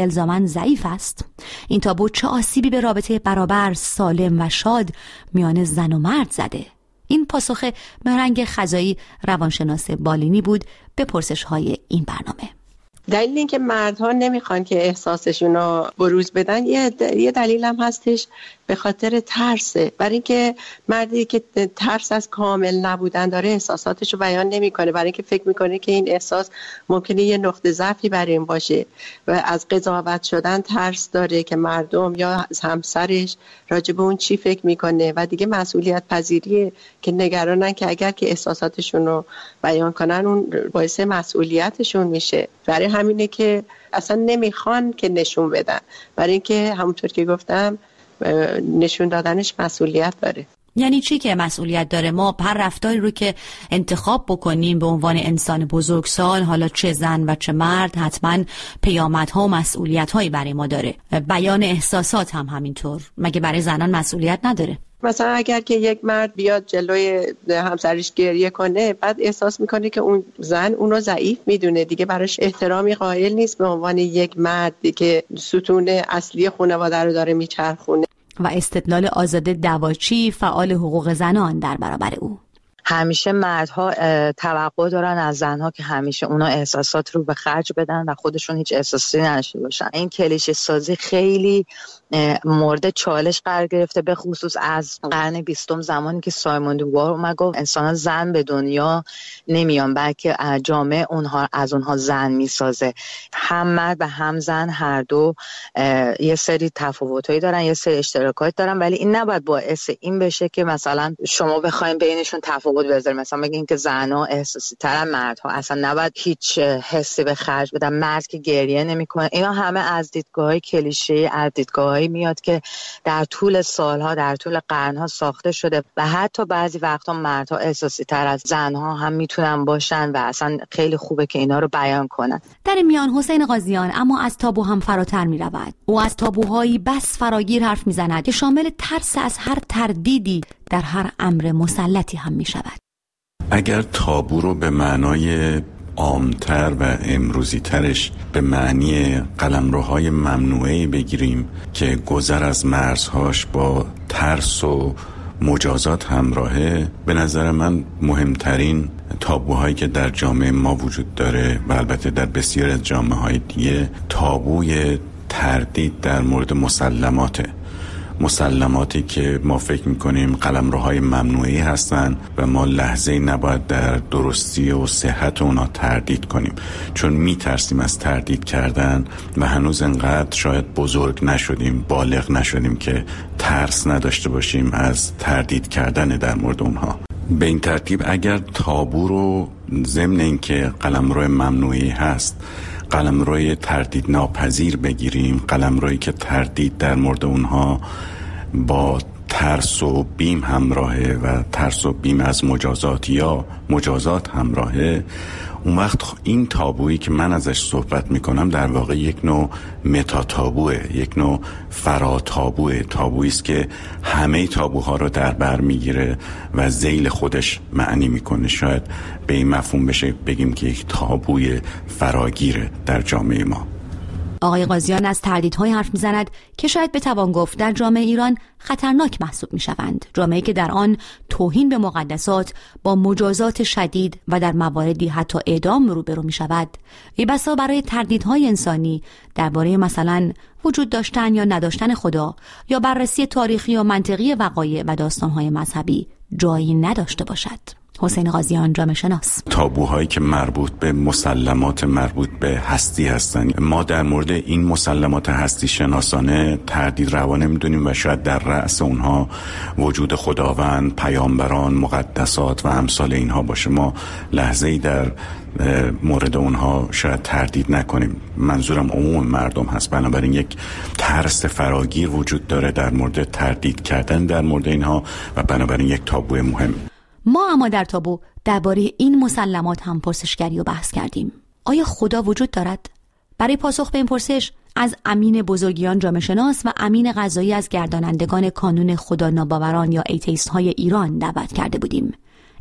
الزاماً ضعیف است؟ این تابو چه آسیبی به رابطه برابر، سالم و شاد میان زن و مرد زده؟ این پاسخ مهرنگ خزایی روانشناس بالینی بود به پرسش‌های این برنامه. دلیل این که مردها نمیخوان که احساسشون رو بروز بدن یه دلیل هم هستش به خاطر ترسه. برای اینکه مردی که ترس از کامل نبودن داره احساساتش رو بیان نمیکنه، برای اینکه فکر میکنه که این احساس ممکنه یه نقطه ضعفی برای این باشه و از قضاوت شدن ترس داره که مردم یا از همسرش راجع به اون چی فکر میکنه و دیگه مسئولیت پذیریه که نگرانن که اگر که احساساتشون رو بیان کنن اون باعث مسئولیتشون میشه. برای همینه که اصلا نمیخوان که نشون بدن، برای اینکه همونطور که گفتم نشون دادنش مسئولیت داره. یعنی چی که مسئولیت داره؟ ما هر رفتاری رو که انتخاب بکنیم به عنوان انسان بزرگسال، حالا چه زن و چه مرد، حتما پیامدها و مسئولیت‌هایی برای ما داره. بیان احساسات هم همینطور. مگه برای زنان مسئولیت نداره؟ مثلا اگر که یک مرد بیاد جلوی همسرش گریه کنه، بعد احساس میکنه که اون زن اونو ضعیف میدونه، دیگه براش احترامی قائل نیست به عنوان یک مردی که ستون اصلی خانواده رو داره میچرخونه. و استدلال آزاده دواچی، فعال حقوق زنان، در برابر او: همیشه مردها توقع دارن از زنها که همیشه اونا احساسات رو به خرج بدن و خودشون هیچ احساسی نداشته باشن. این کلیشه سازی خیلی مورد چالش قرار گرفته، به خصوص از قرن 20 زمانی که سایمون دووار اومد گفت انسان زن به دنیا نمیان بلکه جامعه از اونها زن میسازه. هم مرد و هم زن هر دو یه سری تفاوتایی دارن، یه سری اشتراکات دارن، ولی این نباید باعث این بشه که مثلا شما بخواید بینشون تفاوت بذارید. مثلا بگین که زنها احساسی ترن مردها، اصلا نباید هیچ حسی به خرج بدن. مرد که گریه نمیکنه، اینا همه از دیدگاه‌های کلیشه‌ای، از دیدگاه‌هایی میاد که در طول سالها، در طول قرن‌ها ساخته شده و حتی بعضی وقتا مردها احساسی تر از زنها هم میتونن باشن و اصلا خیلی خوبه که اینا رو بیان کنن. در این میان حسین قاضیان اما از تابو هم فراتر میرود. او از تابوهایی بس فراگیر حرف میزند که شامل ترس از هر تردیدی در هر امر مسلطی هم میشود. اگر تابو رو به معنای عامتر و امروزی ترش به معنی قلمروهای ممنوعه بگیریم که گذر از مرزهاش با ترس و مجازات همراهه، به نظر من مهمترین تابوهایی که در جامعه ما وجود داره و البته در بسیار از جامعه های دیگه، تابوی تردید در مورد مسلماتی که ما فکر میکنیم قلمروهای ممنوعی هستن و ما لحظه‌ای نباید در درستی و صحت اونا تردید کنیم، چون میترسیم از تردید کردن و هنوز انقدر شاید بزرگ نشدیم، بالغ نشدیم که ترس نداشته باشیم از تردید کردن در مورد اونها. به این ترتیب اگر تابو رو ضمن اینکه قلمرو ممنوعی هست، قلمروی تردید ناپذیر بگیریم، قلمرویی که تردید در مورد اونها با ترس و بیم همراهه و ترس و بیم از مجازات یا مجازات همراهه، اون وقت این تابویی که من ازش صحبت میکنم در واقع یک نوع متا تابوه، یک نوع فرا تابوه، تابویی است که همه تابوها رو در بر میگیره و ذیل خودش معنی میکنه. شاید به این مفهوم بشه بگیم که یک تابوی فراگیره در جامعه ما. آقای قاضیان از تردیدهای حرف میزند که شاید بتوان گفت در جامعه ایران خطرناک محسوب میشوند. جامعه‌ای که در آن توهین به مقدسات با مجازات شدید و در مواردی حتی اعدام روبرو میشود. ای بسا برای تردیدهای انسانی درباره مثلا وجود داشتن یا نداشتن خدا یا بررسی تاریخی و منطقی وقایع و داستانهای مذهبی جایی نداشته باشد. حسین قاضیان، جامعه شناس: تابوهایی که مربوط به مسلمات مربوط به هستی هستند، ما در مورد این مسلمات هستی شناسانه تردید روا نمیدونیم و شاید در رأس اونها وجود خداوند، پیامبران، مقدسات و امثال اینها باشه. ما لحظه‌ای در مورد اونها شاید تردید نکنیم. منظورم عموم مردم هست. بنابراین یک ترس فراگیر وجود داره در مورد تردید کردن در مورد اینها و بنابراین یک تابو مهم. ما اما در تابو درباره این مسلمات هم پرسشگری و بحث کردیم. آیا خدا وجود دارد؟ برای پاسخ به این پرسش از امین بزرگیان جامعه شناس و امین قضایی از گردانندگان کانون خدا ناباوران یا ایتیست های ایران دعوت کرده بودیم.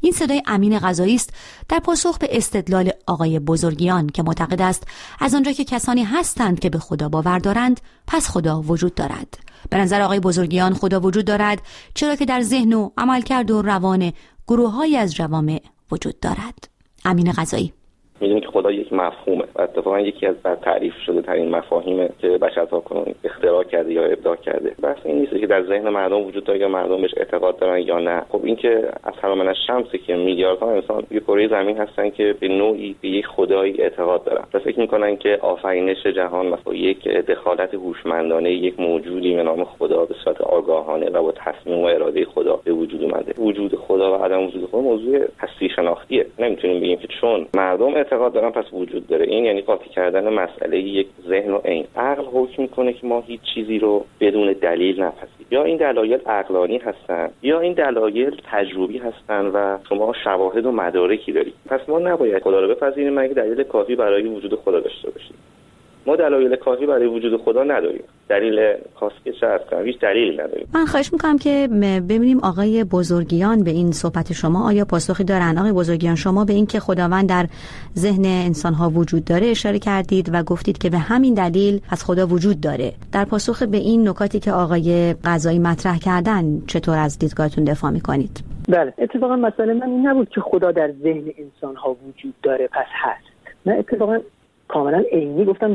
این صدای امین قضایی است در پاسخ به استدلال آقای بزرگیان که معتقد است از آنجا که کسانی هستند که به خدا باور دارند پس خدا وجود دارد. به نظر آقای بزرگیان خدا وجود دارد چرا که در ذهن و عملکرد و روان گروه‌هایی از جوامع وجود دارد. امین قضایی: می‌دونیم که خدا یک مفهومه و اتفاقا یکی از تعریف شده ترین مفاهیمی که بشر تاکنون اختراع کرده یا ابداع کرده. بس این نیست که در ذهن مردم وجود داره یا مردم بهش اعتقاد دارن یا نه. خب این که از حرام الشمسی که میلیاردها انسان روی کره زمین هستن که به نوعی به یک خدایی اعتقاد دارن و فکر می‌کنن که آفرینش جهان مثلا یک دخالت هوشمندانه یک موجودی به نام خدا به صورت آگاهانه و با تصمیم و اراده خدا به وجود اومده. وجود خدا و عدم وجود خدا موضوع هستی شناختیه. نمیتونیم بگیم که چون مردم اعتقاد دارن پس وجود داره. این یعنی قاطی کردن مسئله یک ذهن و عین. عقل حکم میکنه که ما هیچ چیزی رو بدون دلیل نپذیریم. یا این دلایل عقلانی هستن یا این دلایل تجربی هستن و شما شواهد و مدارکی دارید. پس ما نباید خدا رو بپذیریم مگه دلیل کافی برای وجود خدا داشته باشیم. ما دلایل کافی برای وجود خدا نداریم. دلیل خاصی که شرط کنم هیچ دلیلی نداریم. من خواهش میکنم که ببینیم آقای بزرگیان به این صحبت شما آیا پاسخی دارن. آقای بزرگیان، شما به این که خداوند در ذهن انسان‌ها وجود داره اشاره کردید و گفتید که به همین دلیل از خدا وجود داره. در پاسخ به این نکاتی که آقای قضایی مطرح کردن چطور از دیدگاهتون دفاع میکنید؟ بله، اتفاقا مسئله من این نبود که خدا در ذهن انسان‌ها وجود داره پس هست. نه، اتفاقا کاملا عینی گفتم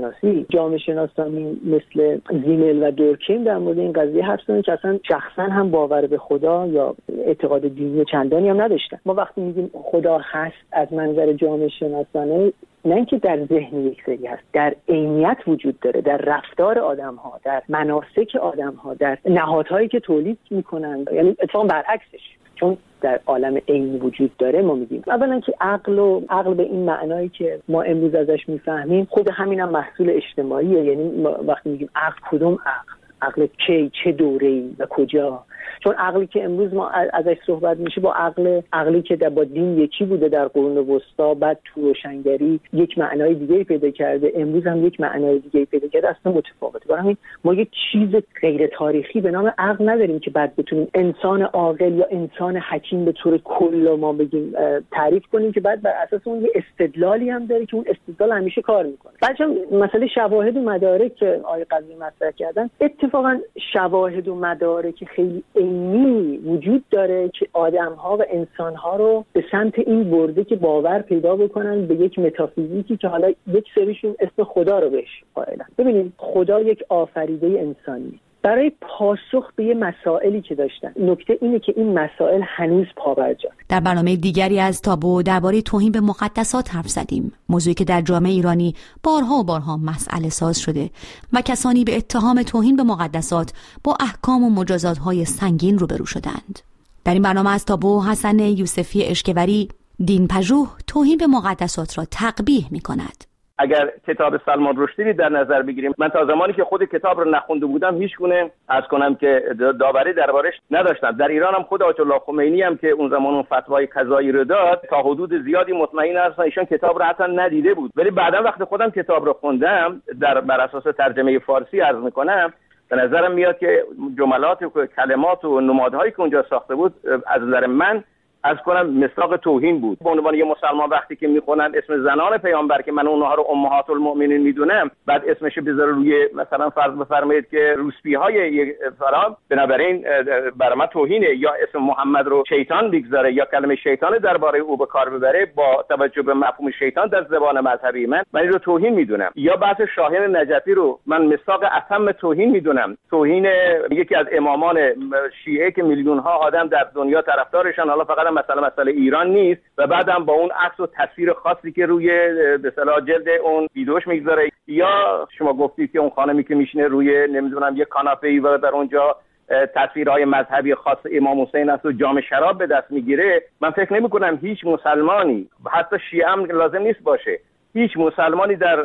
جامعه شناسانی مثل زیمل و دورکیم در مورد این قضیه حرف زدن که اصلا شخصا هم باور به خدا یا اعتقاد دینی چندانی هم نداشتن. ما وقتی میگیم خدا هست از منظر جامعه شناسانه نه اینکه در ذهن یک سری هست، در عینیت وجود داره، در رفتار آدم‌ها، در مناسک آدم‌ها، در نهادهایی که تولید میکنن. یعنی اتفاقا برعکسش، چون در عالم عینی وجود داره ما میگیم اولا که عقل به این معنایی که ما امروز ازش میفهمیم خود همینم محصول اجتماعیه. یعنی وقتی میگیم عقل، کدوم عقل کی، چه دوره‌ای و کجا؟ چون عقلی که امروز ما ازش صحبت میشه با عقلی که با دین یکی بوده در قرون وسطا، بعد تو روشنگری یک معنای دیگه پیدا کرده، امروز هم یک معنای دیگه پیدا کرده، اصلا متفاوته. برای همین ما یک چیز غیر تاریخی به نام عقل نداریم که بعد بتونیم انسان عاقل یا انسان حکیم به طور کل ما بگیم تعریف کنیم که بعد بر اساس اون یه استدلالی هم داره که اون استدلال همیشه کار میکنه. بعدم مسئله شواهد و مدارک که آقای قضایی مطرح کردن، اتفاقا شواهد و مدارک خیلی عینی وجود داره که آدم‌ها و انسان‌ها رو به سمت این برده که باور پیدا بکنن به یک متافیزیکی که حالا یک سریشون اسم خدا رو بهش قائلن. ببینید خدا یک آفریده انسانی. برای پاسخ به یه مسائلی که داشتن، نکته اینه که این مسائل هنوز پابرجاست. در برنامه دیگری از تابو درباره توهین به مقدسات حرف زدیم، موضوعی که در جامعه ایرانی بارها و بارها مسئله ساز شده و کسانی به اتهام توهین به مقدسات با احکام و مجازات‌های سنگین روبرو شدند. در این برنامه از تابو حسن یوسفی اشکوری دین پژوه توهین به مقدسات را تقبیح می‌کند. اگر کتاب سلمان رشدی در نظر بگیریم، من تا زمانی که خود کتاب رو نخونده بودم هیچ گونه از کنم که داوری دربارش نداشتم. در ایران هم خود آیت الله خمینی هم که اون زمان اون فتوای قضایی رو داد تا حدود زیادی مطمئن هستم ایشون کتاب رو حتی ندیده بود، ولی بعدا وقتی خودم کتاب رو خوندم بر اساس ترجمه فارسی عرض میکنم، به نظرم میاد که جملات و کلمات و نمادهایی که اونجا ساخته بود از نظر من از کنم مصداق توهین بود. به عنوان یه مسلمان وقتی که میخونن اسم زنان پیامبر که من اونها رو امهات المؤمنین میدونم، بعد اسمش بذاره روی مثلا فرض بفرمایید که روسپی‌های فرام، بنابراین برای من توهینه. یا اسم محمد رو شیطان بگذاره یا کلمه شیطان درباره او به کار ببره با توجه به مفهوم شیطان در زبان مذهبی من این رو توهین میدونم. یا بحث شاهین نجفی رو من مصداق اتم توهین میدونم. توهین یکی از امامان شیعه که میلیون‌ها آدم در دنیا طرفدارشان، حالا فقط مسئله ایران نیست، و بعدم با اون عکس و تصویر خاصی که روی به اصطلاح جلد اون ویدیوش میگذاره. یا شما گفتید که اون خانمی که میشینه روی نمیدونم یه کاناپه‌ای و در اونجا تصویرهای مذهبی خاص امام حسین است و جام شراب به دست میگیره. من فکر نمی‌کنم هیچ مسلمانی، حتی شیعه هم لازم نیست باشه، هیچ مسلمانی در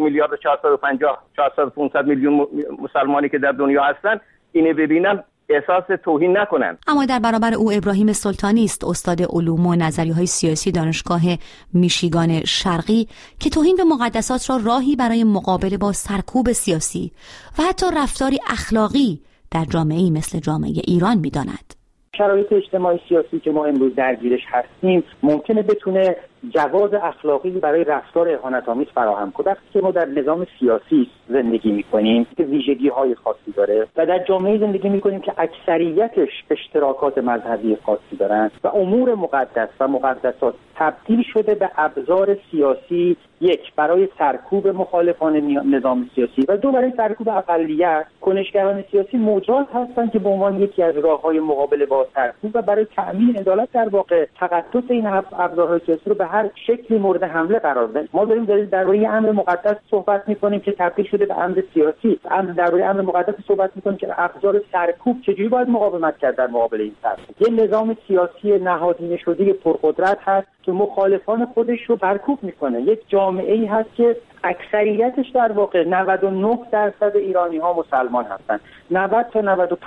1,450,000 میلیون مسلمانی که در دنیا هستن اینو ببینن احساس توهین نکنن. اما در برابر او ابراهیم سلطانی است، استاد علوم و نظریه‌های سیاسی دانشگاه میشیگان شرقی، که توهین به مقدسات را راهی برای مقابله با سرکوب سیاسی و حتی رفتاری اخلاقی در جامعه‌ای مثل جامعه ایران می‌داند. شرایط اجتماعی سیاسی که ما امروز درگیرش هستیم ممکنه بتونه جواز اخلاقی برای رفتار اهانت‌آمیز فراهم کنه. وقتی که ما در نظام سیاسی زندگی می‌کنیم که ویژگی‌های خاصی داره و در جامعه زندگی می‌کنیم که اکثریتش اشتراکات مذهبی خاصی دارن و امور مقدس و مقدسات تبدیل شده به ابزار سیاسی، یک برای سرکوب مخالفان نظام سیاسی و دو برای سرکوب اقلیت، کنشگران سیاسی مجاز هستند که به عنوان یکی از راه‌های مقابله با سرکوب و برای تأمین عدالت در واقع تقدس این ابزارهای سیاسی رو به هر شکلی مورد حمله قرار بدن. ما داریم درباره امر مقدس صحبت می‌کنیم که تبدیل شده به امر سیاسی. درباره امر مقدس صحبت می‌کنیم که ابزار سرکوب چجوری باید مقاومت کرد در مقابل این سرکوب. یه نظام سیاسی نهادینه شده پرقدرت هست که مخالفان خودش رو برکوب می‌کنه. یک جامعه‌ای هست که اکثریتش در واقع 99% ایرانی‌ها مسلمان هستند، 90 تا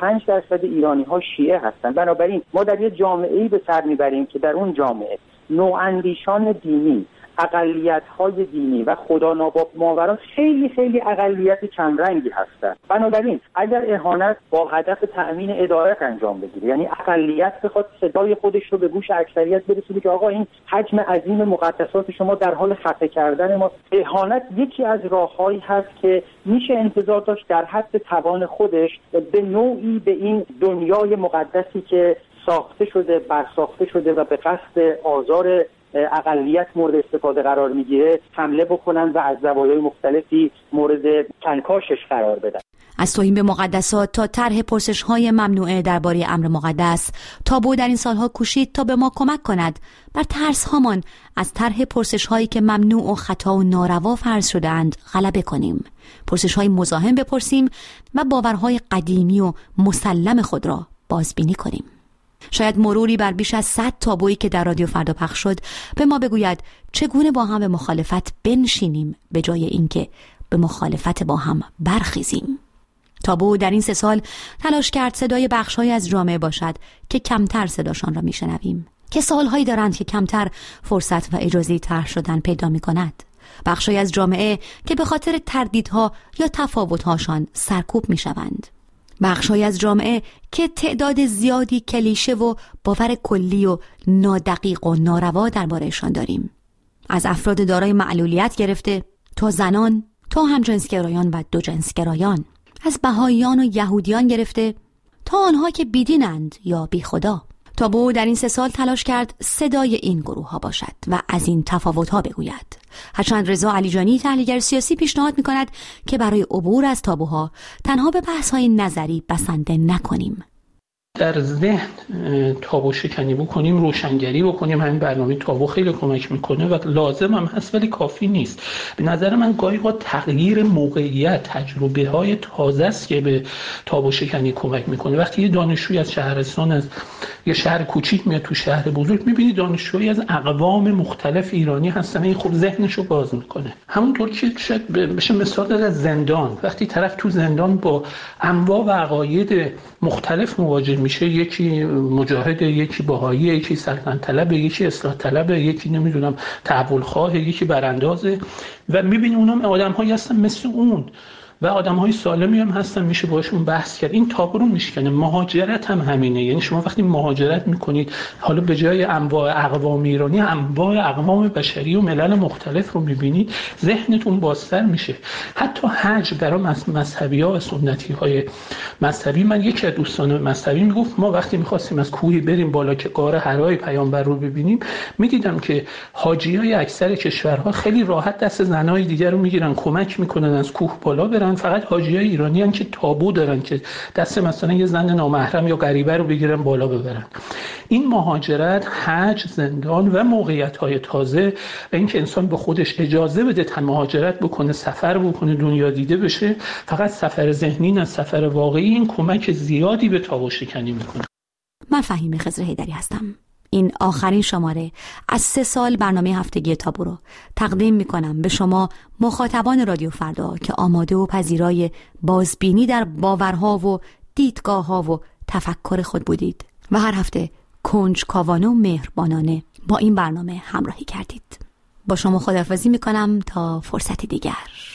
95% ایرانی‌ها شیعه هستند. بنابراین ما در یک جامعه‌ای به سر می‌بریم که در اون جامعه نواندیشان دینی، اقلیت‌های دینی و خدا نامآوران خیلی خیلی اقلیت کمرنگی هستند. بنابراین اگر اهانت با هدف تأمین عدالت انجام بگیره، یعنی اقلیت بخواد صدای خودش رو به گوش اکثریت برسونه که آقا این حجم عظیم مقدسات شما در حال خفه کردن ما، اهانت یکی از راه‌هایی هست که میشه انتظار داشت در حد توان خودش به نوعی به این دنیای مقدسی که ساخته شده، برساخته شده و به قصد آزار اقلیت مورد استفاده قرار میگیره حمله بکنن و از زوایای مختلفی مورد کنکاشش قرار بدن. از توهین به مقدسات تا طرح پرسش‌های ممنوعه درباره امر مقدس، تابو در این سالها کوشید تا به ما کمک کند بر ترس‌هامان از طرح پرسش‌هایی که ممنوع و خطا و ناروا فرض شده‌اند غلبه کنیم. پرسش‌های مزاحم بپرسیم و باورهای قدیمی و مسلم خود را بازبینی کنیم. شاید مروری بر بیش از 100 تابویی که در رادیو فردا پخش شد به ما بگوید چگونه با هم به مخالفت بنشینیم به جای اینکه به مخالفت با هم برخیزیم. تابو در این 3 سال تلاش کرد صدای بخش‌هایی از جامعه باشد که کمتر صداشان را میشنویم، که سالهایی دارند که کمتر فرصت و اجازه طرح شدن پیدا می‌کند. بخش‌هایی از جامعه که به خاطر تردیدها یا تفاوت‌هاشان سرکوب می‌شوند. بخش‌هایی از جامعه که تعداد زیادی کلیشه و باور کلی و نادقیق و ناروا درباره‌شان داریم. از افراد دارای معلولیت گرفته تا زنان، تا همجنسگرایان و دوجنسگرایان، از بهائیان و یهودیان گرفته تا آنها که بیدینند یا بی خدا. تابو در این 3 سال تلاش کرد صدای این گروه ها باشد و از این تفاوت ها بگوید. هرچند رضا علیجانی تحلیلگر سیاسی پیشنهاد می کند که برای عبور از تابوها تنها به بحث های نظری بسنده نکنیم. در ذهن تابو شکنی بکنیم، روشنگری بکنیم. همین برنامه تابو خیلی کمک میکنه و لازم هم هست ولی کافی نیست. به نظر من گاهی با تغییر موقعیت، تجربه های تازه است که به تابو شکنی کمک میکنه. وقتی یه دانشجوی از شهرستان، از یه شهر کوچیک میاد تو شهر بزرگ، میبینی دانشجویی از اقوام مختلف ایرانی هستن، این خوب ذهنشو باز میکنه. همونطور که شاید بشه مثال از زندان، وقتی طرف تو زندان با انواع و عقاید مختلف مواجه میشه، یکی مجاهد، یکی بهایی، یکی سلطنت طلب، یکی اصلاح طلب، یکی نمیدونم تحول خواه، یکی براندازه، و میبینی اونم آدم‌هایی هستن مثل اون و آدم‌های سالمی هم هستن، میشه باشون بحث کرد. این تابو رو میشکنه. مهاجرت هم همینه. یعنی شما وقتی مهاجرت میکنید، حالا به جای انواع اقوام ایرانی، انواع اقوام بشری و ملل مختلف رو میبینید، ذهنتون بازتر میشه. حتی حج برای مذهبی‌ها و سنتی‌های مذهبی، من یکی از دوستان مذهبی میگفت ما وقتی می‌خواستیم از کوهی بریم بالا که غار حرای پیامبر رو ببینیم، میدیدم که حاجیای اکثر کشورها خیلی راحت دست زنای دیگر رو میگیرن، کمک میکنن از کوه بالا برن. فقط حاجیای ایرانی هستن که تابو دارن که دست مثلا یه زن نامحرم یا غریبه رو بگیرن بالا ببرن. این مهاجرت، حج، زندان و موقعیت‌های تازه و اینکه انسان به خودش اجازه بده مهاجرت بکنه، سفر بکنه، دنیا دیده بشه، فقط سفر ذهنی نه، سفر واقعی، این کمک زیادی به تابو شکنی میکنه. من فهیم خضر حیدری هستم. این آخرین شماره از 3 سال برنامه هفتگی تابو رو تقدیم میکنم به شما مخاطبان رادیو فردا که آماده و پذیرای بازبینی در باورها و دیدگاه‌ها و تفکر خود بودید و هر هفته کنجکاوانه و مهربانانه با این برنامه همراهی کردید. با شما خداحافظی میکنم تا فرصتی دیگر.